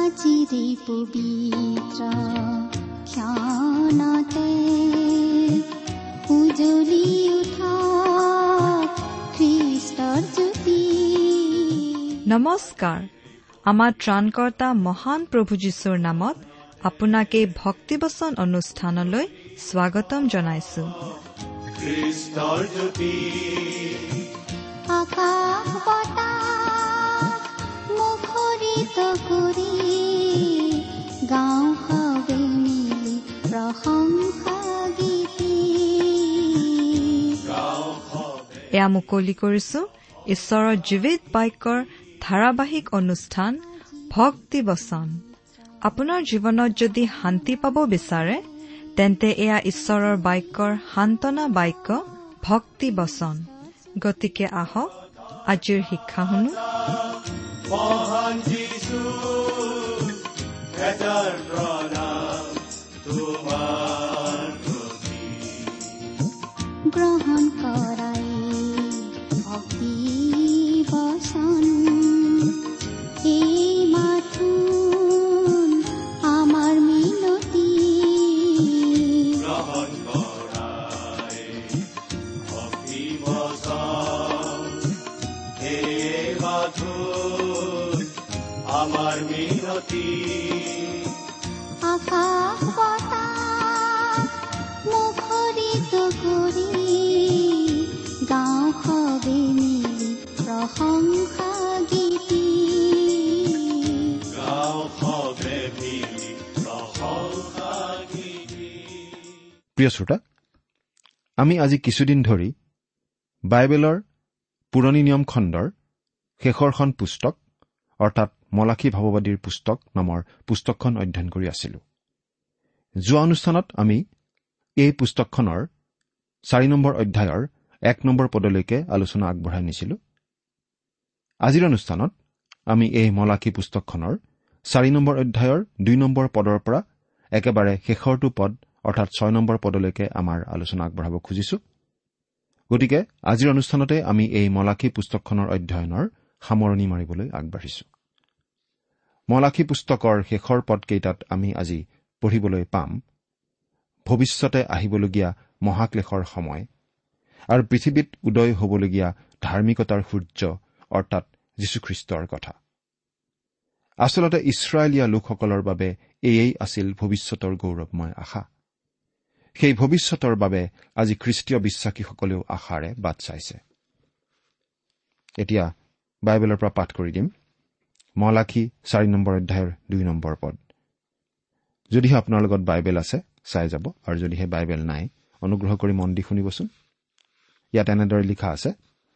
আজিৰে পবিত্ৰ ক্ষণতে উজ্বলি উঠা খ্ৰীষ্টৰ জ্যোতি। নমস্কাৰ। আমাৰ ত্ৰাণকৰ্তা মহান প্ৰভু যীশুৰ নামত আপোনাক এই ভক্তিবচন অনুষ্ঠানলৈ স্বাগতম জনাইছো। খ্ৰীষ্টৰ জ্যোতি আকাশ বতাহ মুখৰিত কৰি গাঁও সবে মিলি প্ৰশংসা গীতি। এয়া মুকলি কৰিছো ঈশ্বৰৰ জীৱিত বাক্যৰ ধাৰাবাহিক অনুষ্ঠান ভক্তি বচন। আপোনাৰ জীৱনত যদি শান্তি পাব বিচাৰে তেন্তে এয়া ঈশ্বৰৰ বাক্যৰ সান্তনা বাক্য ভক্তি বচন। গতিকে আহক আজিৰ শিক্ষা শুনো। মহান যীশু এটাৰ প্ৰণাম তোমাৰ প্ৰতি। গ্ৰহণ কৰাই ভক্তি বচন এই মাথোন আমাৰ মিনতি। গ্ৰহণ কৰাই ভক্তি বচন এই মাথোন আমাৰ মিনতি। আকাশ বতাহ মুখৰিত কৰি গাঁও সবে মিলি প্ৰশংসা গীতি। গাঁও সবে মিলি প্ৰশংসা গীতি। প্ৰিয় শ্ৰোতা, আমি আজি কিছুদিন ধৰি বাইবেলৰ পুৰণি নিয়ম খণ্ডৰ শেষৰখন পুস্তক অৰ্থাৎ মলাখী ভাৱবাদীৰ পুস্তক নামৰ পুস্তকখন অধ্যয়ন কৰি আছিলো। যোৱা অনুষ্ঠানত আমি এই পুস্তকখনৰ 4 নম্বৰ অধ্যায়ৰ 1 নম্বৰ পদলৈকে আলোচনা আগবঢ়াই নিছিলো। আজিৰ অনুষ্ঠানত আমি এই মলাখী পুস্তকখনৰ 4 নম্বৰ অধ্যায়ৰ 2 নম্বৰ পদৰ পৰা একেবাৰে শেষৰটো পদ অৰ্থাৎ 6 নম্বৰ পদলৈকে আমাৰ আলোচনা আগবঢ়াব খুজিছো। গতিকে আজিৰ অনুষ্ঠানতে আমি এই মলাখী পুস্তকখনৰ অধ্যয়নৰ সামৰণি মাৰিবলৈ আগবাঢ়িছো। মলাখী পুস্তকৰ শেষৰ পদকেইটাত আমি আজি পঢ়িবলৈ পাম ভৱিষ্যতে আহিবলগীয়া মহাক্লেশৰ সময় আৰু পৃথিৱীত উদয় হ'বলগীয়া ধাৰ্মিকতাৰ সূৰ্য অৰ্থাৎ যীশুখ্ৰীষ্টৰ কথা। আচলতে ইছৰাইলীয়া লোকসকলৰ বাবে এয়েই আছিল ভৱিষ্যতৰ গৌৰৱময় আশা। সেই ভৱিষ্যতৰ বাবে আজি খ্ৰীষ্টীয় বিশ্বাসীসকলেও আশাৰে বাট চাইছে। এতিয়া বাইবেলৰ পৰা পাঠ কৰি দিম মলাখী 4 নম্বৰ অধ্যায়ৰ 2 নম্বৰ পদ। যদিহে আপোনাৰ লগত বাইবেল আছে চাই যাব, আৰু যদিহে বাইবেল নাই অনুগ্ৰহ কৰি মন দি শুনিবচোন। ইয়াত এনেদৰে লিখা আছে,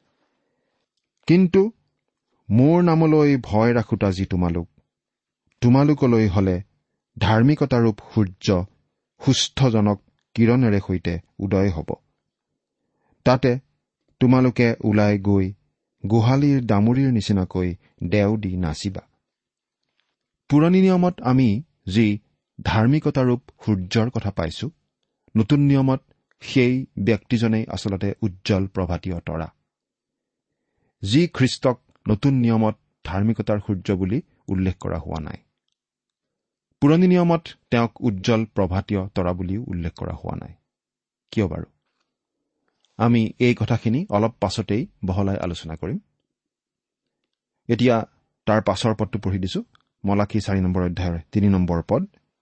কিন্তু মোৰ নামলৈ ভয় ৰাখোতা যি তোমালোকলৈ হলে ধাৰ্মিকতাৰূপ সূৰ্য সুস্থজনক কিৰণেৰে সৈতে উদয় হ'ব। তাতে তোমালোকে ওলাই গৈ গোহালিৰ দামুৰিৰ নিচিনাকৈ দেও দি নাচিবা। পুৰণি নিয়মত আমি যি ধাৰ্মিকতাৰূপ সূৰ্যৰ কথা পাইছো, নতুন নিয়মত সেই ব্যক্তিজনেই আচলতে উজ্জ্বল প্ৰভাতীয় তৰা। যি খ্ৰীষ্টক নতুন নিয়মত ধাৰ্মিকতাৰ সূৰ্য বুলি উল্লেখ কৰা হোৱা নাই। পুৰণি নিয়মত তেওঁক উজ্জ্বল প্ৰভাতীয় তৰা বুলিও উল্লেখ কৰা হোৱা নাই। কিয় বাৰু? আমি এই কথাখিনি অলপ পাছতেই বহলাই আলোচনা কৰিম। এতিয়া তাৰ পাছৰ পদটো পঢ়ি দিছো, মলাখী 4 নম্বৰ অধ্যায়ৰ 3 নম্বৰ পদ।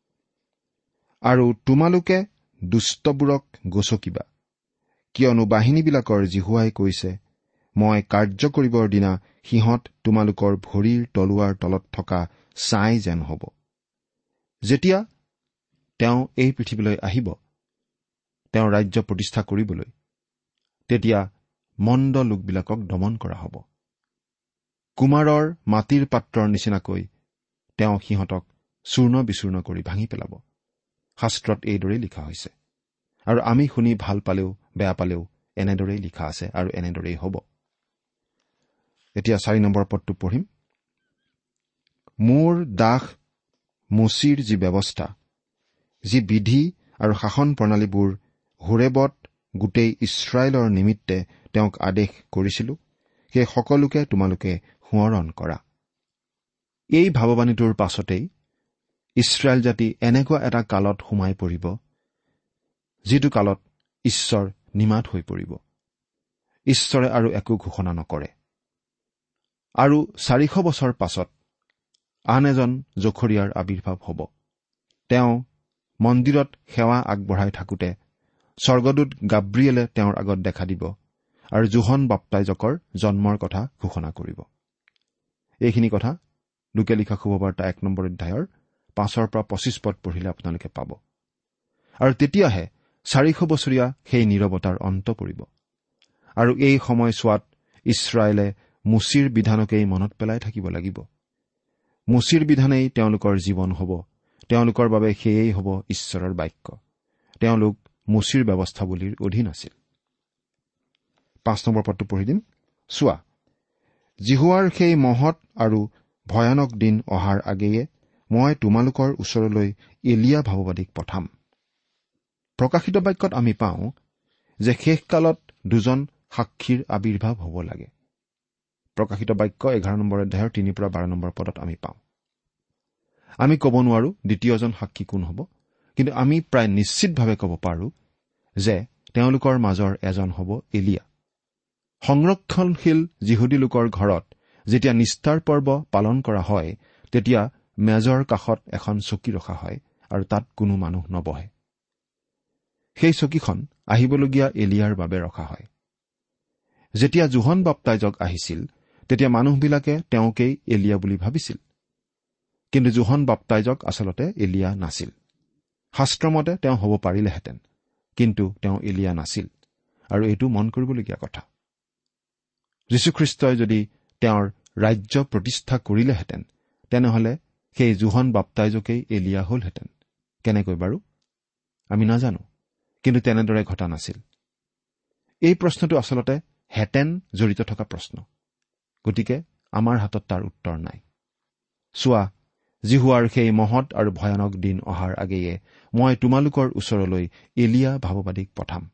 আৰু তোমালোকে দুষ্টবোৰক গচকিবা, কিয়নো বাহিনীবিলাকৰ জিহুৱাই কৈছে, মই কাৰ্য কৰিবৰ দিনা সিহঁত তোমালোকৰ ভৰিৰ তলুৱাৰ তলত থকা ছাই যেন হ'ব। যেতিয়া তেওঁ এই পৃথিৱীলৈ আহিব, তেওঁ ৰাজ্য প্ৰতিষ্ঠা কৰিবলৈ, তেতিয়া মন্দ লোকবিলাকক দমন কৰা হ'ব। কুমাৰৰ মাটিৰ পাত্ৰৰ নিচিনাকৈ তেওঁ সিহঁতক চূৰ্ণ বিচূৰ্ণ কৰি ভাঙি পেলাব। শাস্ত্ৰত এইদৰেই লিখা হৈছে, আৰু আমি শুনি ভাল পালেও বেয়া পালেও এনেদৰেই লিখা আছে আৰু এনেদৰেই হ'ব। এতিয়া 4 নম্বৰ পদটো পঢ়িম। মোৰ দাস মচিৰ যি ব্যৱস্থা, যি বিধি আৰু শাসন প্ৰণালীবোৰ হোৰেবত গোটেই ইছৰাইলৰ নিমিত্তে তেওঁক আদেশ কৰিছিলো, সেই সকলোকে তোমালোকে সোঁৱৰণ কৰা। এই ভাৱবাণীটোৰ পাছতেই ইছৰাইল জাতি এনেকুৱা এটা কালত সোমাই পৰিব, যিটো কালত ঈশ্বৰ নিমাত হৈ পৰিব। ঈশ্বৰে আৰু একো ঘোষণা নকৰে। আৰু 400 বছৰ পাছত আন এজন জখৰিয়াৰ আবিৰ্ভাৱ হ'ব। তেওঁ মন্দিৰত সেৱা আগবঢ়াই থাকোঁতে স্বৰ্গদূত গাব্ৰিয়েলে তেওঁৰ আগত দেখা দিব আৰু যোহন বাপ্তাইজকৰ জন্মৰ কথা ঘোষণা কৰিব। এইখিনি কথা লোকে লিখা শুভবাৰ্তা 1 নম্বৰ অধ্যায়ৰ 5-25 পদ পঢ়িলে আপোনালোকে পাব। আৰু তেতিয়াহে 400 বছৰীয়া সেই নীৰৱতাৰ অন্ত পৰিব। আৰু এই সময়ছোৱাত ইছৰাইলে মুচিৰ বিধানকেই মনত পেলাই থাকিব লাগিব। মুচিৰ বিধানেই তেওঁলোকৰ জীৱন হ'ব। তেওঁলোকৰ বাবে সেয়েই হ'ব ঈশ্বৰৰ বাক্য। তেওঁলোক মুচিৰ ব্যৱস্থাৱলীৰ অধীন আছিল। 5 নম্বৰ পদটো পঢ়ি দিম। চোৱা, জিহুৱাৰ সেই মহৎ আৰু ভয়ানক দিন অহাৰ আগেয়ে মই তোমালোকৰ ওচৰলৈ এলিয়া ভাৱবাদীক পঠাম। প্ৰকাশিত বাক্যত আমি পাওঁ যে শেষকালত দুজন সাক্ষীৰ আবিৰ্ভাৱ হ'ব লাগে। প্ৰকাশিত বাক্য 11 নম্বৰ অধ্যায়ৰ 3-12 নম্বৰ পদত আমি পাওঁ। আমি ক'ব নোৱাৰো দ্বিতীয়জন সাক্ষী কোন হ'ব, কিন্তু আমি প্ৰায় নিশ্চিতভাৱে ক'ব পাৰো যে তেওঁলোকৰ মাজৰ এজন হ'ব এলিয়া। সংৰক্ষণশীল যিহুদী লোকৰ ঘৰত যেতিয়া নিস্তাৰ পৰ্ব পালন কৰা হয়, তেতিয়া মেজৰ কাষত এখন চকী ৰখা হয় আৰু তাত কোনো মানুহ নবহে। সেই চকীখন আহিবলগীয়া এলিয়াৰ বাবে ৰখা হয়। যেতিয়া যোহন বাপ্তাইজক আহিছিল, তেতিয়া মানুহবিলাকে তেওঁকেই এলিয়া বুলি ভাবিছিল। কিন্তু যোহন বাপ্তাইজক আচলতে এলিয়া নাছিল। শাস্ত্ৰমতে তেওঁ হ'ব পাৰিলেহেঁতেন, কিন্তু তেওঁ এলিয়া নাছিল। আৰু এইটো মন কৰিবলগীয়া কথা। যীশুখ্ৰীষ্টই যদি তেওঁৰ ৰাজ্য প্ৰতিষ্ঠা কৰিলেহেঁতেন, তেনেহলে সেই যোহন বাপ্তাইজকেই এলিয়া হলহেঁতেন। কেনেকৈ বাৰু আমি নাজানো, কিন্তু তেনেদৰে ঘটা নাছিল। এই প্ৰশ্নটো আচলতে হেঁতেন জড়িত থকা প্ৰশ্ন। গতিকে আমাৰ হাতত তাৰ উত্তৰ নাই। চোৱা, জিহুৱাৰ সেই মহৎ আৰু ভয়ানক দিন অহাৰ আগেয়ে মই তোমালোকৰ ওচৰলৈ এলিয়া ভাৱবাদীক পঠাম।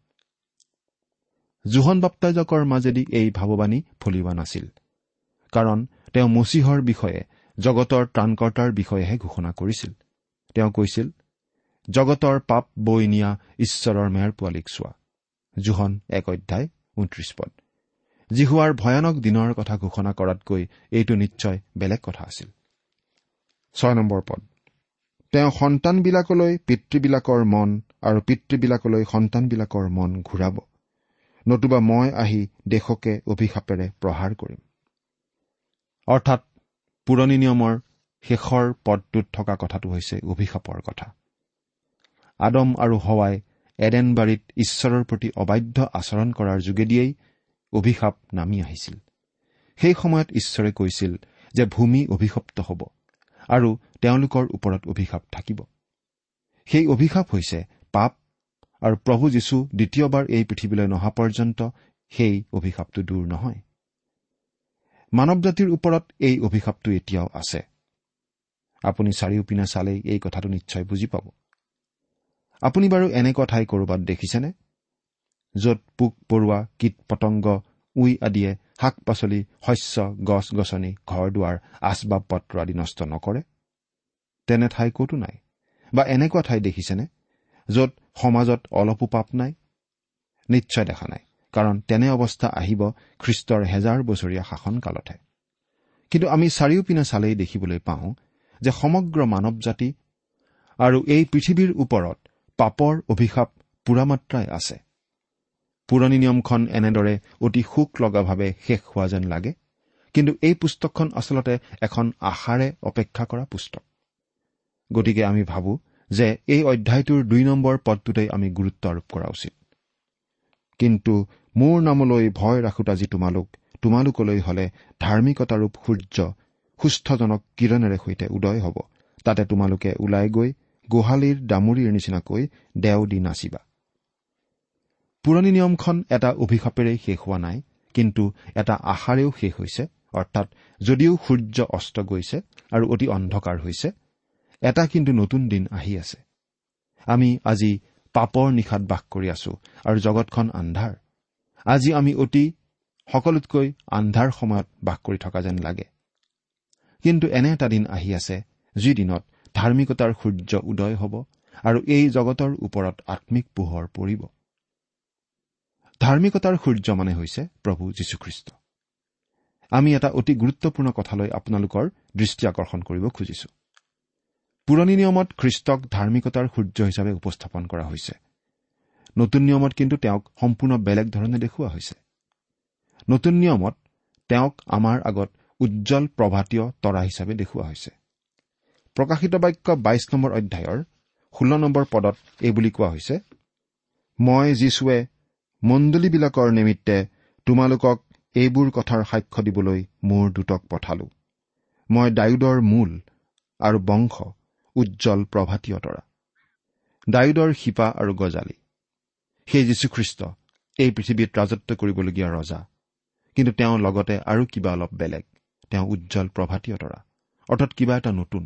যোহন বাপ্তাইজকৰ মাজেদি এই ভাৱবাণী ফলিওৱা নাছিল, কাৰণ তেওঁ মচীহৰ বিষয়ে, জগতৰ ত্ৰাণকৰ্তাৰ বিষয়েহে ঘোষণা কৰিছিল। তেওঁ কৈছিল, জগতৰ পাপ বৈ নিয়া ঈশ্বৰৰ মেৰ পোৱালীক চোৱা। যোহন 1 অধ্যায় 29 পদ। জিহুৱাৰ ভয়ানক দিনৰ কথা ঘোষণা কৰাতকৈ এইটো নিশ্চয় বেলেগ কথা আছিল। 6 নম্বৰ পদ। তেওঁ সন্তানবিলাকলৈ পিতৃবিলাকৰ মন আৰু পিতৃবিলাকলৈ সন্তানবিলাকৰ মন ঘূৰাব, নতুবা মই আহি দেশকে অভিশাপেৰে প্ৰহাৰ কৰিম। অৰ্থাৎ পুৰণি নিয়মৰ শেষৰ পদটোত থকা কথাটো হৈছে অভিশাপৰ কথা। আদম আৰু হৱাই এডেন বাৰীত ঈশ্বৰৰ প্ৰতি অবাধ্য আচৰণ কৰাৰ যোগেদিয়েই অভিশাপ নামি আহিছিল। সেই সময়ত ঈশ্বৰে কৈছিল যে ভূমি অভিশপ্ত হ'ব আৰু তেওঁলোকৰ ওপৰত অভিশাপ থাকিব। সেই অভিশাপ হৈছে পাপ, আৰু প্ৰভু যীশু দ্বিতীয়বাৰ এই পৃথিৱীলৈ নহা পৰ্যন্ত সেই অভিশাপটো দূৰ নহয়। মানৱ জাতিৰ ওপৰত এই অভিশাপটো এতিয়াও আছে। আপুনি চাৰিওপিনে চালেই এই কথাটো নিশ্চয় বুজি পাব। আপুনি বাৰু এনেকুৱা ঠাই ক'ৰবাত দেখিছেনে, য'ত পোক পৰুৱা, কীট পতংগ, উই আদিয়ে শাক পাচলি, শস্য, গছ গছনি, ঘৰ দুৱাৰ, আচবাব পত্ৰ আদি নষ্ট নকৰে? তেনে ঠাই ক'তো নাই। বা এনেকুৱা ঠাই দেখিছেনে য'ত সমাজত অলপো পাপ নাই? নিশ্চয় দেখা নাই, কাৰণ তেনে অৱস্থা আহিব খ্ৰীষ্টৰ 1000 বছৰীয়া শাসনকালতহে। কিন্তু আমি চাৰিওপিনে চালেই দেখিবলৈ পাওঁ যে সমগ্ৰ মানৱ জাতি আৰু এই পৃথিৱীৰ ওপৰত পাপৰ অভিশাপ পূৰামাত্ৰাই আছে। পুৰণি নিয়মখন এনেদৰে অতি শোক লগাভাৱে শেষ হোৱা যেন লাগে, কিন্তু এই পুস্তকখন আচলতে এখন আশাৰে অপেক্ষা কৰা পুস্তক। গতিকে আমি ভাবো যে এই অধ্যায়টোৰ 2 নম্বৰ পদটোতেই আমি গুৰুত্ব আৰোপ কৰা উচিত। কিন্তু মোৰ নামলৈ ভয় ৰাখোতা যি তোমালোকলৈ হলে ধাৰ্মিকতাৰূপ সূৰ্য সুস্থজনক কিৰণেৰে সৈতে উদয় হ'ব। তাতে তোমালোকে ওলাই গৈ গোহালিৰ দামুৰিৰ নিচিনাকৈ দেও দি নাচিবা। পুৰণি নিয়মখন এটা অভিশাপেৰেই শেষ হোৱা নাই, কিন্তু এটা আশাৰেও শেষ হৈছে। অৰ্থাৎ যদিও সূৰ্য অস্ত গৈছে আৰু অতি অন্ধকাৰ হৈছে, এটা কিন্তু নতুন দিন আহি আছে। আমি আজি পাপৰ নিশাত বাস কৰি আছো আৰু জগতখন আন্ধাৰ। আজি আমি অতি সকলোতকৈ আন্ধাৰ সময়ত বাস কৰি থকা যেন লাগে। কিন্তু এনে এটা দিন আহি আছে, যি দিনত ধাৰ্মিকতাৰ সূৰ্য উদয় হ'ব আৰু এই জগতৰ ওপৰত আত্মিক পোহৰ পৰিব। ধাৰ্মিকতাৰ সূৰ্য মানে হৈছে প্ৰভু যীশুখ্ৰীষ্ট। আমি এটা অতি গুৰুত্বপূৰ্ণ কথালৈ আপোনালোকৰ দৃষ্টি আকৰ্ষণ কৰিব খুজিছো। পুৰণি নিয়মত খ্ৰীষ্টক ধাৰ্মিকতাৰ সূৰ্য হিচাপে উপস্থাপন কৰা হৈছে। নতুন নিয়মত কিন্তু তেওঁক সম্পূৰ্ণ বেলেগ ধৰণে দেখুওৱা হৈছে। নতুন নিয়মত তেওঁক আমাৰ আগত উজ্জ্বল প্ৰভাতীয় তৰা হিচাপে দেখুওৱা হৈছে। প্ৰকাশিত বাক্য 22 নম্বৰ অধ্যায়ৰ 16 নম্বৰ পদত এই বুলি কোৱা হৈছে, মই যীশুৱে মণ্ডলীবিলাকৰ নিমিত্তে তোমালোকক এইবোৰ কথাৰ সাক্ষ্য দিবলৈ মোৰ দূতক পঠালো। মই দায়ুদৰ মূল আৰু বংশ, উজ্জ্বল প্ৰভাতীয় তৰা, দায়ুদৰ শিপা আৰু গজালি। সেই যীশুখ্ৰীষ্ট এই পৃথিৱীত ৰাজত্ব কৰিবলগীয়া ৰজা, কিন্তু তেওঁ লগতে আৰু কিবা অলপ বেলেগ। তেওঁ উজ্জ্বল প্ৰভাতীয় তৰা, অৰ্থাৎ কিবা এটা নতুন।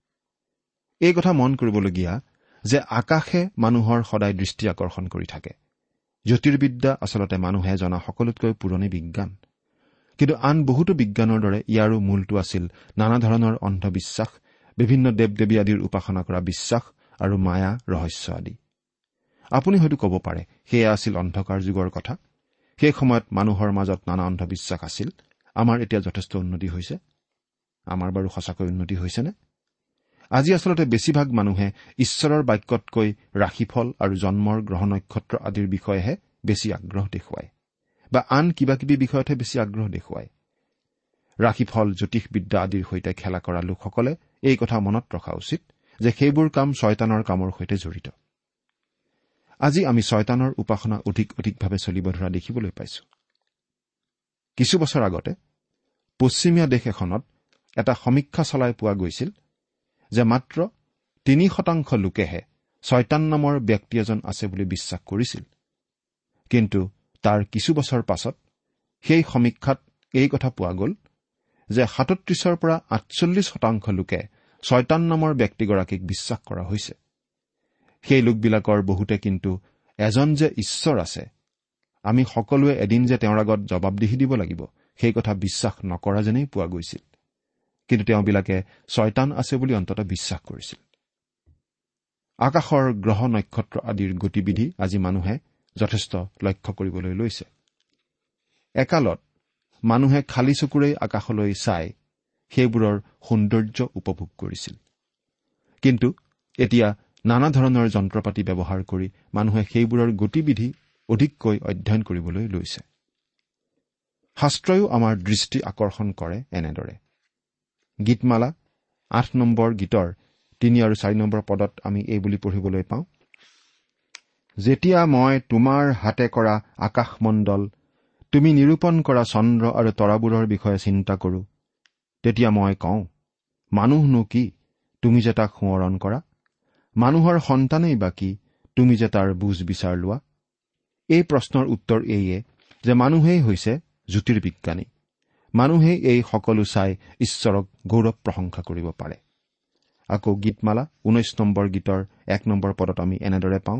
এই কথা মন কৰিবলগীয়া যে আকাশে মানুহৰ সদায় দৃষ্টি আকৰ্ষণ কৰি থাকে। জ্যোতিৰ্বিদ্যা আচলতে মানুহে জনা সকলোতকৈ পুৰণি বিজ্ঞান, কিন্তু আন বহুতো বিজ্ঞানৰ দৰে ইয়াৰো মূলটো আছিল নানা ধৰণৰ অন্ধবিশ্বাস, বিভিন্ন দেৱ দেৱী আদিৰ উপাসনা কৰা বিশ্বাস আৰু মায়া ৰহস্য আদি। আপুনি হয়তো ক'ব পাৰে সেয়া আছিল অন্ধকাৰ যুগৰ কথা। সেই সময়ত মানুহৰ মাজত নানা অন্ধবিশ্বাস আছিল। আমাৰ এতিয়া যথেষ্ট উন্নতি হৈছে। আমাৰ বাৰু সঁচাকৈ উন্নতি হৈছেনে? আজি আচলতে বেছিভাগ মানুহে ঈশ্বৰৰ বাক্যতকৈ ৰাশিফল আৰু জন্মৰ গ্ৰহ নক্ষত্ৰ আদিৰ বিষয়েহে বেছি আগ্ৰহ দেখুৱায়, বা আন কিবা কিবি বিষয়তহে বেছি আগ্ৰহ দেখুৱায়। ৰাশিফল, জ্যোতিষবিদ্যা আদিৰ সৈতে খেলা কৰা লোকসকলে এই কথা মনত ৰখা উচিত যে সেইবোৰ কাম শয়তানৰ কামৰ সৈতে জড়িত। আজি আমি শয়তানৰ উপাসনা অধিকভাৱে চলিব ধৰা দেখিবলৈ পাইছো। কিছু বছৰ আগতে পশ্চিমীয়া দেশ এখনত এটা সমীক্ষা চলাই পোৱা গৈছিল যে মাত্ৰ 3% লোকেহে শয়তান নামৰ ব্যক্তি এজন আছে বুলি বিশ্বাস কৰিছিল। কিন্তু তাৰ কিছু বছৰ পাছত সেই সমীক্ষাত এই কথা পোৱা গ'ল যে 37 পৰা 48% লোকে শয়তান নামৰ ব্যক্তিগৰাকীক বিশ্বাস কৰা হৈছে। সেই লোকবিলাকৰ বহুতে কিন্তু এজন যে ঈশ্বৰ আছে, আমি সকলোৱে এদিন যে তেওঁৰ আগত জবাবদিহি দিব লাগিব, সেই কথা বিশ্বাস নকৰা যেনেই পোৱা গৈছিল। কিন্তু তেওঁবিলাকে শয়তান আছে বুলি অন্ততঃ বিশ্বাস কৰিছিল। আকাশৰ গ্ৰহ নক্ষত্ৰ আদিৰ গতিবিধি আজি মানুহে যথেষ্ট লক্ষ্য কৰিবলৈ লৈছে। একালত মানুহে খালী চকুৰেই আকাশলৈ চাই সেইবোৰৰ সৌন্দৰ্য উপভোগ কৰিছিল। কিন্তু এতিয়া নানা ধৰণৰ যন্ত্ৰপাতি ব্যৱহাৰ কৰি মানুহে সেইবোৰৰ গতিবিধি অধিককৈ অধ্যয়ন কৰিবলৈ লৈছে। শাস্ত্ৰয়ো আমাৰ দৃষ্টি আকৰ্ষণ কৰে এনেদৰে। গীতমালা 8 নম্বৰ গীতৰ 3 আৰু 4 নম্বৰ পদত আমি এই বুলি পঢ়িবলৈ পাওঁ, যেতিয়া মই তোমাৰ হাতে কৰা আকাশমণ্ডল, তুমি নিৰূপণ কৰা চন্দ্ৰ আৰু তৰাবোৰৰ বিষয়ে চিন্তা কৰো, তেতিয়া মই কওঁ, মানুহনো কি, তুমি যে তাক সোঁৱৰণ কৰা? মানুহৰ সন্তানেই বা কি, তুমি যে তাৰ বুজ বিচাৰ লোৱা? এই প্ৰশ্নৰ উত্তৰ এইয়ে যে মানুহেই হৈছে জ্যোতিৰ্বিজ্ঞানী। মানুহেই এই সকলো চাই ঈশ্বৰক গৌৰৱ প্ৰশংসা কৰিব পাৰে। আকৌ গীতমালা 19 নম্বৰ গীতৰ 1 নম্বৰ পদত আমি এনেদৰে পাওঁ,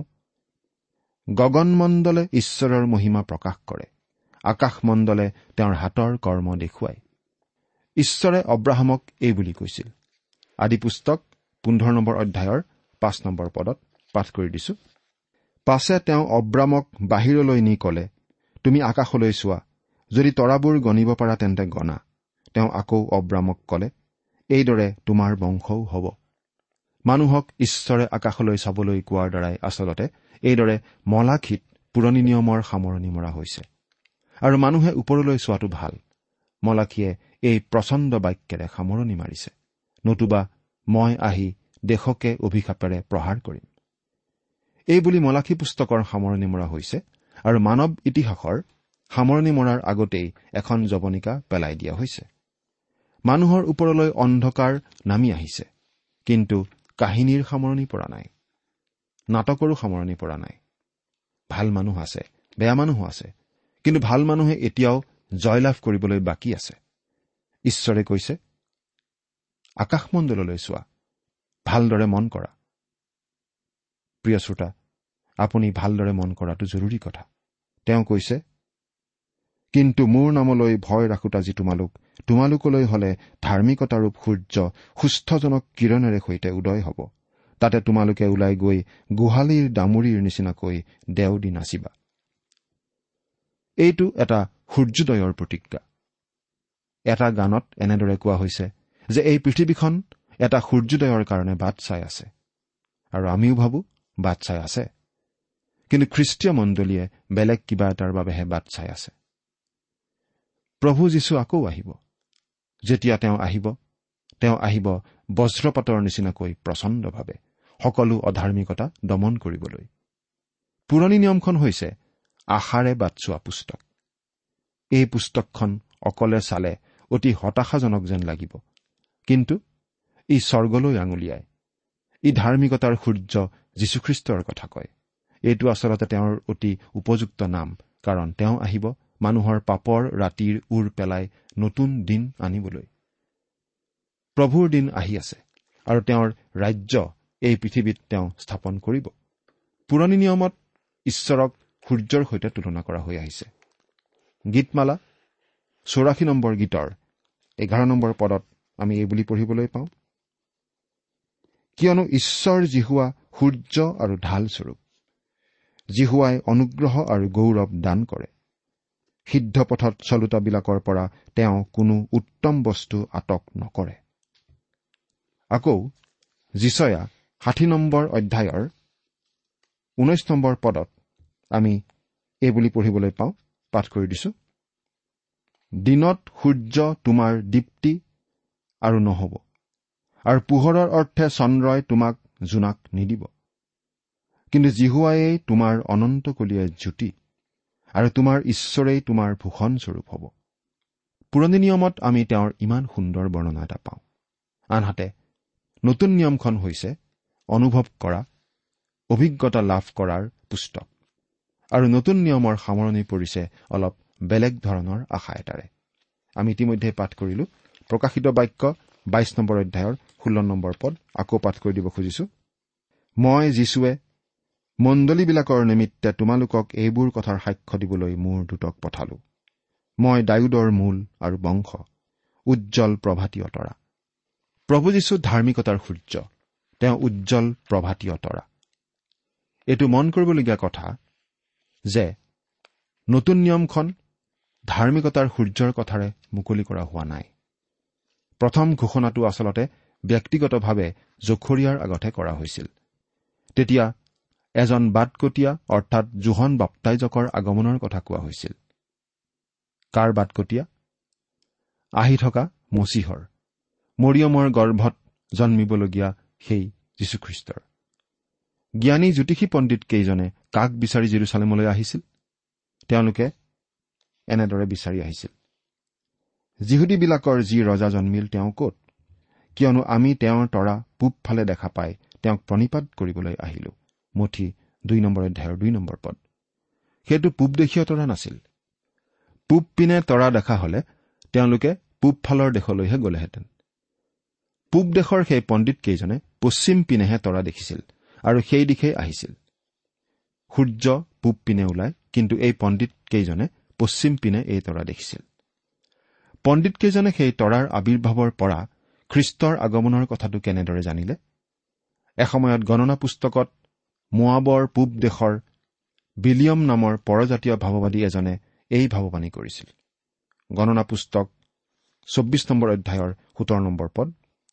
গগনমণ্ডলে ঈশ্বৰৰ মহিমা প্ৰকাশ কৰে, আকাশমণ্ডলে তেওঁৰ হাতৰ কৰ্ম দেখুৱায়। ঈশ্বৰে অব্ৰাহামক এই বুলি কৈছিল। আদিপুস্তক 15 নম্বৰ অধ্যায়ৰ 5 নম্বৰ পদত পাঠ কৰি দিছো, পাছে তেওঁ অব্ৰামক বাহিৰলৈ নি কলে, তুমি আকাশলৈ চোৱা, যদি তৰাবোৰ গণিব পাৰা তেন্তে গণা। তেওঁ আকৌ অব্ৰামক কলে, এইদৰে তোমাৰ বংশও হ'ব। মানুহক ঈশ্বৰে আকাশলৈ চাবলৈ কোৱাৰ দ্বাৰাই আচলতে এইদৰে মলাখিত পুৰণি নিয়মৰ সামৰণি মৰা হৈছে। আৰু মানুহে ওপৰলৈ চোৱাটো ভাল। মলাখিয়ে এই প্ৰচণ্ড বাক্যেৰে সামৰণি মাৰিছে, নতুবা মই আহি দেশকে অভিশাপেৰে প্ৰহাৰ কৰিম। এই বুলি মলাখি পুস্তকৰ সামৰণি মৰা হৈছে, আৰু মানৱ ইতিহাসৰ সামৰণি মৰাৰ আগতেই এখন জৱনিকা পেলাই দিয়া হৈছে। মানুহৰ ওপৰলৈ অন্ধকাৰ নামি আহিছে, কিন্তু কাহিনীৰ সামৰণি পৰা নাই, নাটকৰো সামৰণি পৰা নাই। ভাল মানুহ আছে, বেয়া মানুহো আছে, কিন্তু ভাল মানুহে এতিয়াও জয়লাভ কৰিবলৈ বাকী আছে। ঈশ্বৰে কৈছে, আকাশমণ্ডললৈ চোৱা, ভালদৰে মন কৰা। প্ৰিয় শ্ৰোতা, আপুনি ভালদৰে মন কৰাটো জৰুৰী কথা। তেওঁ কৈছে, কিন্তু মোৰ নামলৈ ভয় ৰাখোতা যি তোমালোক, তোমালোকলৈ হলে ধাৰ্মিকতাৰূপ সূৰ্য সুস্থজনক কিৰণেৰে সৈতে উদয় হ'ব। তাতে তোমালোকে ওলাই গৈ গোহালিৰ দামুৰিৰ নিচিনাকৈ দেও দি নাচিবা। এইটো এটা সূৰ্যোদয়ৰ প্ৰতিজ্ঞা। এটা গানত এনেদৰে কোৱা হৈছে যে এই পৃথিৱীখন এটা সূৰ্যোদয়ৰ কাৰণে বাট চাই আছে, আৰু আমিও ভাবো বাট চাই আছে। কিন্তু খ্ৰীষ্টীয় মণ্ডলীয়ে বেলেগ কিবা এটাৰ বাবেহে বাট চাই আছে। প্ৰভু যীশু আকৌ আহিব। যেতিয়া তেওঁ আহিব বজ্ৰপাতৰ নিচিনাকৈ প্ৰচণ্ডভাৱে সকলো অধাৰ্মিকতা দমন কৰিবলৈ। পুৰণি নিয়মখন হৈছে আশাৰে বাট চোৱা পুস্তক। এই পুস্তকখন অকলে চালে অতি হতাশাজনক যেন লাগিব, কিন্তু ই স্বৰ্গলৈ আঙুলিয়ায়। ই ধাৰ্মিকতাৰ সূৰ্য যীশুখ্ৰীষ্টৰ কথা কয়। এইটো আচলতে তেওঁৰ অতি উপযুক্ত নাম, কাৰণ তেওঁ আহিব মানুহৰ পাপৰ ৰাতিৰ উৰ পেলাই নতুন দিন আনিবলৈ। প্ৰভুৰ দিন আহি আছে, আৰু তেওঁৰ ৰাজ্য এই পৃথিৱীত তেওঁ স্থাপন কৰিব। পুৰণি নিয়মত ঈশ্বৰক সূৰ্যৰ সৈতে তুলনা কৰা হৈ আহিছে। গীতমালা 84 নম্বৰ গীতৰ 11 নম্বৰ পদত আমি এই বুলি পঢ়িবলৈ পাওঁ, কিয়নো ঈশ্বৰ জিহুৱা সূৰ্য আৰু ঢাল স্বৰূপ। জিহুৱাই অনুগ্ৰহ আৰু গৌৰৱ দান কৰে। সিদ্ধ পথত চলোতাবিলাকৰ পৰা তেওঁ কোনো উত্তম বস্তু আটক নকৰে। আকৌ যিচয়া 60 নম্বৰ অধ্যায়ৰ 19 নম্বৰ পদত আমি এই বুলি পঢ়িবলৈ পাওঁ, পাঠ কৰি দিছো, দিনত সূৰ্য তোমাৰ দীপ্তি আৰু নহব, আৰু পোহৰৰ অৰ্থে চন্দ্ৰই তোমাক জোনাক নিদিব। কিন্তু জিহুৱাই তোমাৰ অনন্তকলীয়া জ্যোতি, আৰু তোমাৰ ঈশ্বৰেই তোমাৰ ভূষণ স্বৰূপ হ'ব। পুৰণি নিয়মত আমি তেওঁৰ ইমান সুন্দৰ বৰ্ণনা এটা পাওঁ। আনহাতে নতুন নিয়মখন হৈছে অনুভৱ কৰা, অভিজ্ঞতা লাভ কৰাৰ পুস্তক। আৰু নতুন নিয়মৰ সামৰণি পৰিছে অলপ বেলেগ ধৰণৰ আশা এটাৰে। আমি ইতিমধ্যে পাঠ কৰিলো প্ৰকাশিত বাক্য 22 নম্বৰ অধ্যায়ৰ 16 নম্বৰ পদ। আকৌ পাঠ কৰি দিব খুজিছো। মই যীশুৱে মণ্ডলীবিলাকৰ নিমিত্তে তোমালোকক এইবোৰ কথাৰ সাক্ষ্য দিবলৈ মোৰ দূতক পঠালো। মই দায়ুদৰ মূল আৰু বংশ, উজ্জ্বল প্ৰভাতীয় তৰা। প্ৰভু যীশু ধাৰ্মিকতাৰ সূৰ্য, তেওঁ উজ্জ্বল প্ৰভাতীয় তৰা। এইটো মন কৰিবলগীয়া কথা যে নতুন নিয়মখন ধাৰ্মিকতাৰ সূৰ্যৰ কথাৰে মুকলি কৰা হোৱা নাই। প্ৰথম ঘোষণাটো আচলতে ব্যক্তিগতভাৱে জখৰীয়াৰ আগতহে কৰা হৈছিল। তেতিয়া এজন বাটকটীয়া অৰ্থাৎ যোহন বাপ্তাইজকৰ আগমনৰ কথা কোৱা হৈছিল। কাৰ বাটকটীয়া? আহি থকা মচীহৰ, মৰিয়মৰ গৰ্ভত জন্মিবলগীয়া সেই যীশুখ্ৰীষ্টৰ। জ্ঞানী জ্যোতিষী পণ্ডিত কেইজনে কাক বিচাৰি জেৰুচালেমলৈ আহিছিল? তেওঁলোকে এনেদৰে বিচাৰি আহিছিল, যিহুদীবিলাকৰ যি ৰজা জন্মিল তেওঁ ক'ত? কিয়নো আমি তেওঁৰ তৰা পূব ফালে দেখা পাই তেওঁক প্ৰণিপাত কৰিবলৈ আহিলো। মঠি 2 নম্বৰ অধ্যায়ৰ 2 নম্বৰ পদ। সেইটো পূবদেশীয় তৰা নাছিল। পূব পিনে তৰা দেখা হলে তেওঁলোকে পূব ফালৰ দেশলৈহে গলেহেঁতেন। পূব দেশৰ সেই পণ্ডিত কেইজনে পশ্চিম পিনেহে তৰা দেখিছিল, আৰু সেই দিশে আহিছিল। সূৰ্য পূব পিনে ওলায়, কিন্তু এই পণ্ডিত কেইজনে পশ্চিম পিনে এই তৰা দেখিছিল। পণ্ডিত কেইজনে সেই তৰাৰ আবিৰ্ভাৱৰ পৰা খ্ৰীষ্টৰ আগমনৰ কথাটো কেনেদৰে জানিলে? এসময়ত গণনা পুস্তকত মোৱাবৰ পূব দেশৰ বিলিয়ম নামৰ পৰজাতীয় ভাৱবাদী এজনে এই ভাৱবাণী কৰিছিল। গণনা পুস্তক 24 নম্বৰ অধ্যায়ৰ 17 নম্বৰ পদ।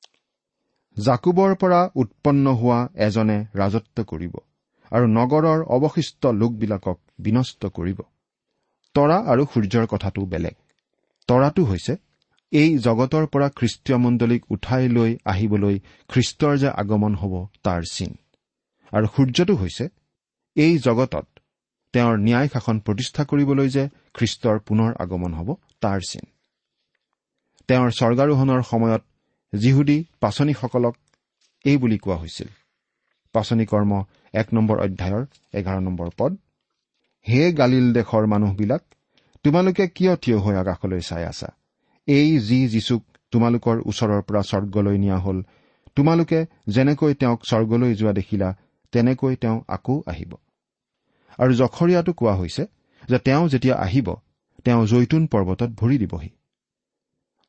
জাকুবৰ পৰা উৎপন্ন হোৱা এজনে ৰাজত্ব কৰিব, আৰু নগৰৰ অৱশিষ্ট লোকবিলাকক বিনষ্ট কৰিব। তৰা আৰু সূৰ্যৰ কথাটো বেলেগ। তৰাটো হৈছে এই জগতৰ পৰা খ্ৰীষ্টীয় মণ্ডলীক উঠাই লৈ আহিবলৈ খ্ৰীষ্টৰ যে আগমন হ'ব তাৰ চিন, আৰু সূৰ্যটো হৈছে এই জগতত তেওঁৰ ন্যায় শাসন প্ৰতিষ্ঠা কৰিবলৈ যে খ্ৰীষ্টৰ পুনৰ আগমন হ'ব তাৰ চিন। তেওঁৰ স্বৰ্গাৰোহণৰ সময়ত যিহুদী পাচনীসকলক এই বুলি কোৱা হৈছিল। পাচনি কৰ্ম 1 নম্বৰ অধ্যায়ৰ 11 নম্বৰ পদ। হে গালিল দেশৰ মানুহবিলাক, তোমালোকে কিয় থিয় হৈ আকাশলৈ চাই আছা? এই যি যীশুক তোমালোকৰ ওচৰৰ পৰা স্বৰ্গলৈ নিয়া হল, তোমালোকে যেনেকৈ তেওঁক স্বৰ্গলৈ যোৱা দেখিলা তেনেকৈ তেওঁ আকৌ আহিব। আৰু জখৰীয়াতো কোৱা হৈছে যে তেওঁ যেতিয়া আহিব তেওঁ জৈতুন পৰ্বতত ভৰি দিবহি।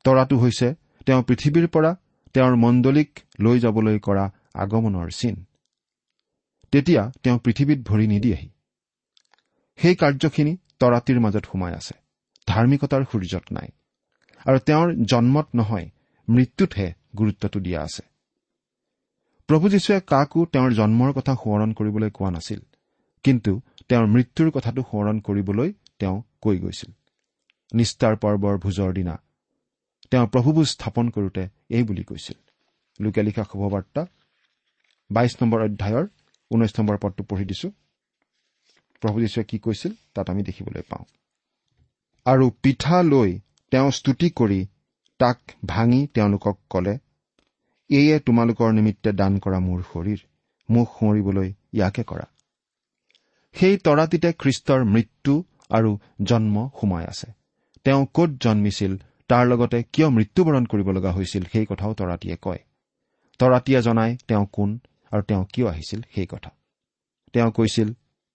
তৰাটো হৈছে তেওঁ পৃথিৱীৰ পৰা তেওঁৰ মণ্ডলীক লৈ যাবলৈ কৰা আগমনৰ চিন। তেতিয়া তেওঁ পৃথিৱীত ভৰি নিদিয়েহি। সেই কাৰ্যখিনি তৰাটিৰ মাজত সোমাই আছে, ধাৰ্মিকতাৰ সূৰ্যত নাই। আৰু তেওঁৰ জন্মত নহয়, মৃত্যুতহে গুৰুত্বটো দিয়া আছে। প্ৰভু যীশুৱে কাকো তেওঁৰ জন্মৰ কথা সোঁৱৰণ কৰিবলৈ কোৱা নাছিল, কিন্তু তেওঁৰ মৃত্যুৰ কথাটো সোঁৱৰণ কৰিবলৈ তেওঁ কৈ গৈছিল। নিস্তাৰ পৰ্বৰ ভোজৰ দিনা তেওঁ প্ৰভুভোজ স্থাপন কৰোঁতে এই বুলি কৈছিল। লুকে লিখা শুভবাৰ্তা 22 নম্বৰ অধ্যায়ৰ 19 নম্বৰ পদটো পঢ়ি দিছো। প্ৰভু যীশুৱে কি কৈছিল তাত আমি দেখিবলৈ পাওঁ। আৰু পিঠা লৈ তেওঁ স্তুতি কৰি তাক ভাঙি তেওঁলোকক ক'লে, এয়ে তোমালোকৰ নিমিত্তে দান কৰা মোৰ শৰীৰ, মোক সোঁৱৰিবলৈ ইয়াকে কৰা। সেই তৰাটিতে খ্ৰীষ্টৰ মৃত্যু আৰু জন্ম সোমাই আছে। তেওঁ ক'ত জন্মিছিল, তাৰ লগতে কিয় মৃত্যুবৰণ কৰিব লগা হৈছিল সেই কথাও তৰাটিয়ে কয়। তৰাটিয়ে জনাই তেওঁ কোন আৰু তেওঁ কিয় আহিছিল সেই কথা। তেওঁ কৈছিল,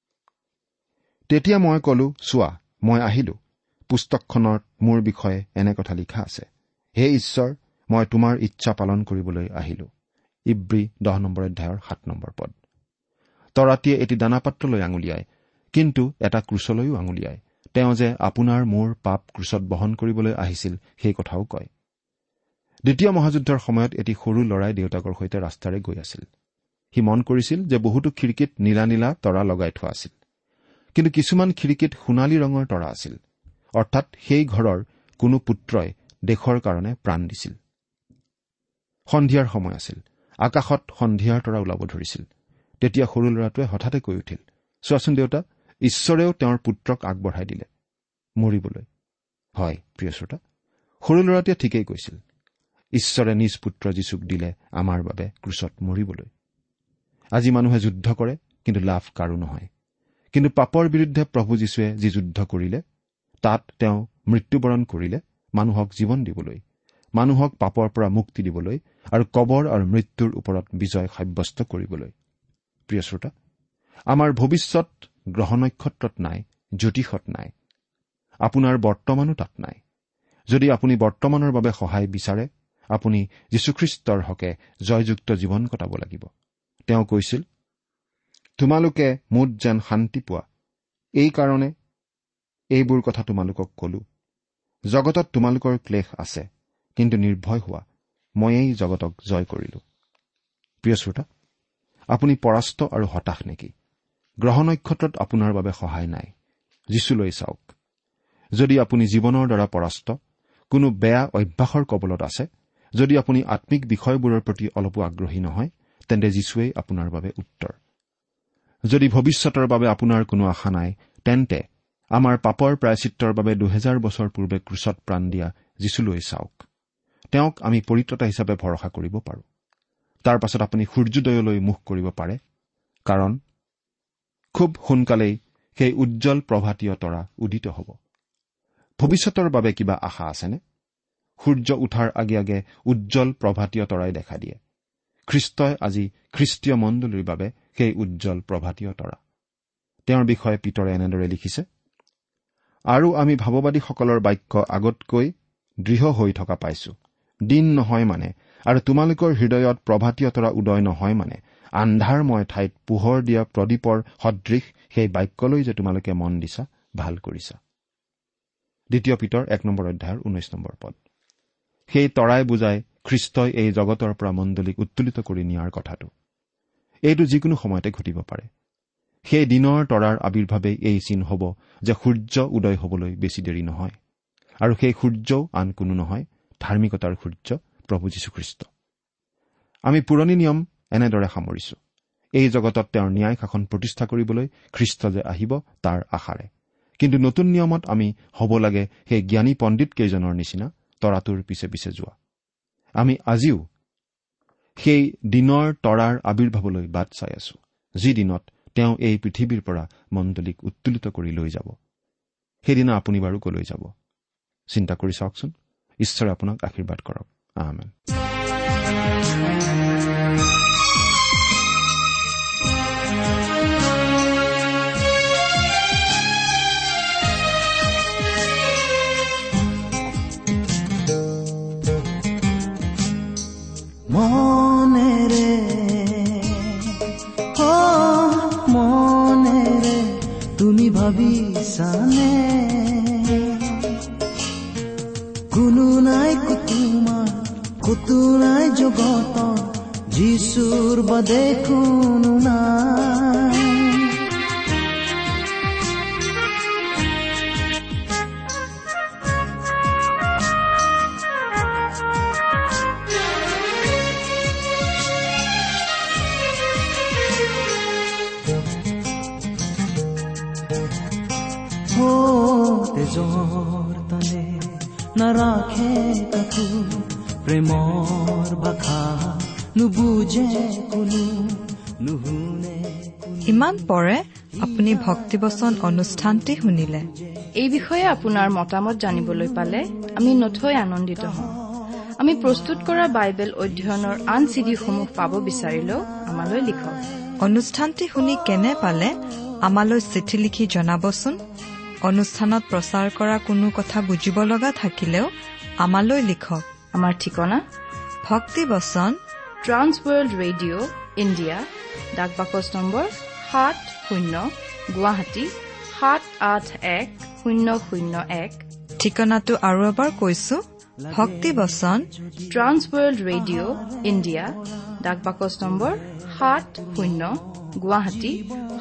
তেতিয়া মই কলো, চোৱা, মই আহিলো। পুস্তকখনত মোৰ বিষয়ে এনে কথা লিখা আছে, হে ঈশ্বৰ, মই তোমাৰ ইচ্ছা পালন কৰিবলৈ আহিলো। ইব্ৰী 10 নম্বৰ অধ্যায়ৰ 7 নম্বৰ পদ। তৰাটিয়ে এটি দানাপাত্ৰলৈ আঙুলিয়ায়, কিন্তু এটা ক্ৰুচলৈও আঙুলিয়ায়। তেওঁ যে আপোনাৰ মোৰ পাপ ক্ৰুচত বহন কৰিবলৈ আহিছিল সেই কথাও কয়। দ্বিতীয় মহাযুদ্ধৰ সময়ত এটি সৰু ল'ৰাই দেউতাকৰ সৈতে ৰাস্তাৰে গৈ আছিল। সি মন কৰিছিল যে বহুতো খিৰিকীত নীলা নীলা তৰা লগাই থোৱা আছিল, কিন্তু কিছুমান খিৰিকীত সোণালী ৰঙৰ তৰা আছিল। অৰ্থাৎ সেই ঘৰৰ কোনো পুত্ৰই দেশৰ কাৰণে প্ৰাণ দিছিল। সন্ধিয়াৰ সময় আছিল। আকাশত সন্ধিয়াৰ তৰা ওলাব ধৰিছিল। তেতিয়া সৰু ল'ৰাটোৱে হঠাতে কৈ উঠিল, চোৱাচোন দেউতা, ঈশ্বৰেও তেওঁৰ পুত্ৰক আগবঢ়াই দিলে মৰিবলৈ। হয় প্ৰিয় শ্ৰোতা, সৰু ল'ৰাটোৱে ঠিকেই কৈছিল। ঈশ্বৰে নিজ পুত্ৰ যীশুক দিলে আমাৰ বাবে ক্ৰুচত মৰিবলৈ। আজি মানুহে যুদ্ধ কৰে, কিন্তু লাভ কাৰো নহয়। কিন্তু পাপৰ বিৰুদ্ধে প্ৰভু যীশুৱে যি যুদ্ধ কৰিলে, তাত তেওঁ মৃত্যুবৰণ কৰিলে মানুহক জীৱন দিবলৈ, মানুহক পাপৰ পৰা মুক্তি দিবলৈ আৰু কবৰ আৰু মৃত্যুৰ ওপৰত বিজয় সাব্যস্ত কৰিবলৈ। প্ৰিয় শ্ৰোতা, আমাৰ ভৱিষ্যত গ্ৰহ নক্ষত্ৰত নাই, জ্যোতিষত নাই। আপোনাৰ বৰ্তমানো তাত নাই। যদি আপুনি বৰ্তমানৰ বাবে সহায় বিচাৰে, আপুনি যীশুখ্ৰীষ্টৰ হকে জয়যুক্ত জীৱন কটাব লাগিব। তেওঁ কৈছিল, তোমালোকে মোত যেন শান্তি পোৱা, এই কাৰণে এইবোৰ কথা তোমালোকক কলো। জগতত তোমালোকৰ ক্লেশ আছে, কিন্তু নিৰ্ভয় হোৱা, ময়েই জগতক জয় কৰিলো। প্ৰিয় শ্ৰোতা, আপুনি পৰাস্ত আৰু হতাশ নেকি? গ্ৰহ নক্ষত্ৰত আপোনাৰ বাবে সহায় নাই। যীশুলৈ চাওক। যদি আপুনি জীৱনৰ দ্বাৰা পৰাস্ত, কোনো বেয়া অভ্যাসৰ কবলত আছে, যদি আপুনি আত্মিক বিষয়বোৰৰ প্ৰতি অলপো আগ্ৰহী নহয়, তেন্তে যীশুৱেই আপোনাৰ বাবে উত্তৰ। যদি ভৱিষ্যতৰ বাবে আপোনাৰ কোনো আশা নাই, তেন্তে আমাৰ পাপৰ প্ৰায়চিত্ৰৰ বাবে 2000 বছৰ পূৰ্বে ক্ৰুচত প্ৰাণ দিয়া যীশুলৈ চাওক। তেওঁক আমি পৰিত্ৰাতা হিচাপে ভৰসা কৰিব পাৰোঁ। তাৰ পাছত আপুনি সূৰ্যোদয়লৈ মুখ কৰিব পাৰে, কাৰণ খুব সোনকালেই সেই উজ্জ্বল প্ৰভাতীয় তৰা উদিত হ'ব। ভৱিষ্যতৰ বাবে কিবা আশা আছেনে? সূৰ্য উঠাৰ আগে আগে উজ্জ্বল প্ৰভাতীয় তৰাই দেখা দিয়ে। খ্ৰীষ্টই আজি খ্ৰীষ্টীয় মণ্ডলীৰ বাবে সেই উজ্জ্বল প্ৰভাতীয় তৰা। তেওঁৰ বিষয়ে পিতৰে এনেদৰে লিখিছে, আৰু আমি ভাৱবাদীসকলৰ বাক্য আগতকৈ দৃঢ় হৈ থকা পাইছো। দিন নহয় মানে, আৰু তোমালোকৰ হৃদয়ত প্ৰভাতীয় তৰা উদয় নহয় মানে, আন্ধাৰময় ঠাইত পোহৰ দিয়া প্ৰদীপৰ সদৃশ সেই বাক্যলৈ যে তোমালোকে মন দিছা, ভাল কৰিছা। দ্বিতীয় পিতৰ 1 নম্বৰ অধ্যায়ৰ 19 নম্বৰ পদ। সেই তৰাই বুজাই খ্ৰীষ্টই এই জগতৰ পৰা মণ্ডলীক উত্তোলিত কৰি নিয়াৰ কথাটো। এইটো যিকোনো সময়তে ঘটিব পাৰে। সেই দিনৰ তৰাৰ আবিৰ্ভাৱেই এই চিন হ'ব যে সূৰ্য উদয় হ'বলৈ বেছি দেৰি নহয়। আৰু সেই সূৰ্যও আন কোনো নহয়, ধাৰ্মিকতাৰ সূৰ্য প্ৰভু যীশুখ্ৰীষ্ট। আমি পুৰণি নিয়ম এনেদৰে সামৰিছো। এই জগতত তেওঁৰ ন্যায় শাসন প্ৰতিষ্ঠা কৰিবলৈ খ্ৰীষ্ট যে আহিব তাৰ আশাৰে। কিন্তু নতুন নিয়মত আমি হ'ব লাগে সেই জ্ঞানী পণ্ডিত কেইজনৰ নিচিনা তৰাটোৰ পিছে পিছে যোৱা। আমি আজিও সেই দিনৰ তৰাৰ আবিৰ্ভাৱলৈ বাট চাই আছো, যি দিনত তেওঁ এই পৃথিৱীৰ পৰা মণ্ডলীক উত্তোলিত কৰি লৈ যাব। সেইদিনা আপুনি বাৰু কলৈ যাব? চিন্তা কৰি চাওকচোন। ঈশ্বৰে আপোনাক আশীৰ্বাদ কৰক। আমেন। ভাবিছানে কোনো নাই তোমাৰ কতো নাই জগত যিশুৰ বাদে কোনো নাই তেজৰ তলে নাৰাখে কাকো প্ৰেমৰ ভাষা নুবুজে কোনো নুশুনে। ইমান পৰে আপুনি ভক্তিবচন অনুষ্ঠানটি শুনিলে। এই বিষয়ে আপোনাৰ মতামত জানিবলৈ পালে আমি নথৈ আনন্দিত হওঁ। আমি প্ৰস্তুত কৰা বাইবেল অধ্যয়নৰ আন চিডিসমূহ পাব বিচাৰিলেও আমালৈ লিখক। অনুষ্ঠানটি শুনি কেনে পালে আমালৈ চিঠি লিখি জনাবচোন। অনুষ্ঠানত প্ৰচাৰ কৰা কোনো কথা বুজিব লগা থাকিলেও আমালৈ লিখক। আমাৰ ঠিকনা ভক্তিবচন ট্ৰান্স ৱৰ্ল্ড ৰেডিঅ' ইণ্ডিয়া, ডাক বাকচ নম্বৰ 70 গুৱাহাটী 78101। ঠিকনাটো আৰু এবাৰ কৈছো, ভক্তিবচন ট্ৰান্স ৱৰ্ল্ড ৰেডিঅ' ইণ্ডিয়া, ডাক বাকচ নম্বৰ 70 গুৱাহাটী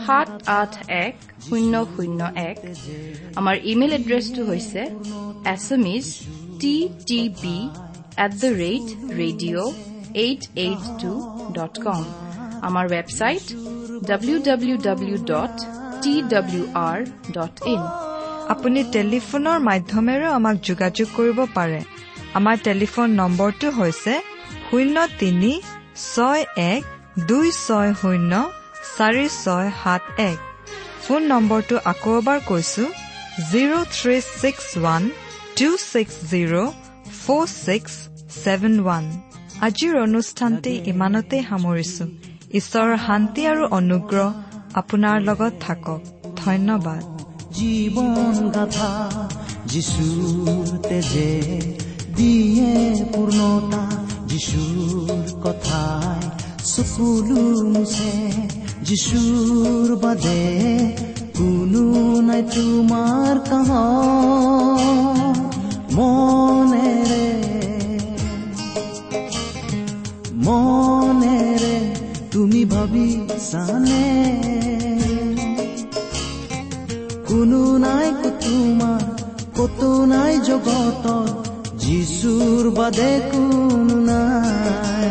78101। আমাৰ ইমেইল এড্ৰেছটো হৈছে assamese@radio882.com। আমাৰ ৱেবছাইট www.twr.in। আপুনি টেলিফোনৰ মাধ্যমেৰেও আমাক যোগাযোগ কৰিব পাৰে। আমাৰ টেলিফোন নম্বৰটো হৈছে 0361260461। ফোন নম্বৰটো আকৌ এবাৰ কৈছো 0361260461। আজিৰ অনুষ্ঠানটি ইমানতে সামৰিছো। ঈশ্বৰৰ শান্তি আৰু অনুগ্ৰহ আপোনাৰ লগত থাকক। ধন্যবাদ। জীৱন গাথা যিশুৰ তেজে দিয়ে পূৰ্ণতা, যিশুৰ কথাই সকলো মুছে, যিশুৰ বাদে কোনো নাই তোমাৰ কাহ মনেৰে তুমি ভাবিছানে কোনো নাই তোমাৰ কতো নাই জগতত যিশুৰ বাদে কোনো নাই।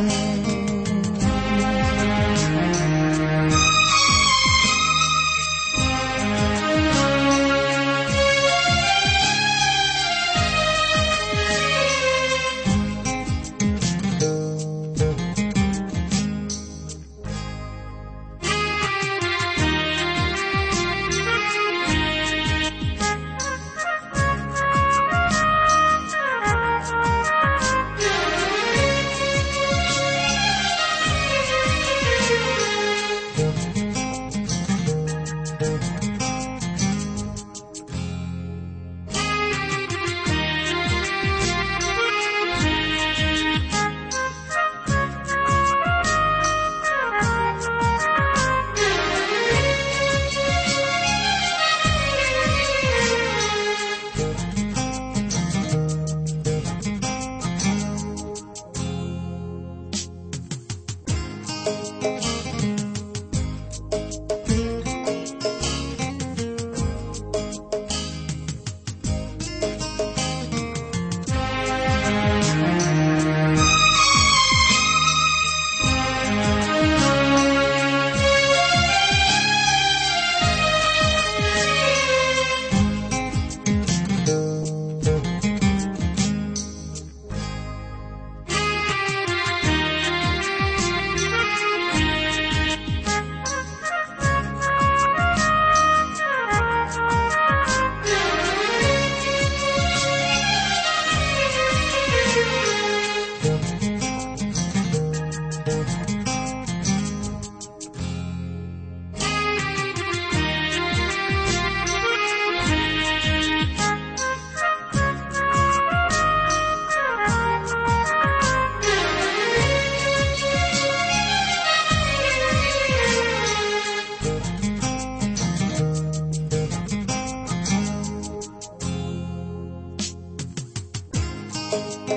Thank you.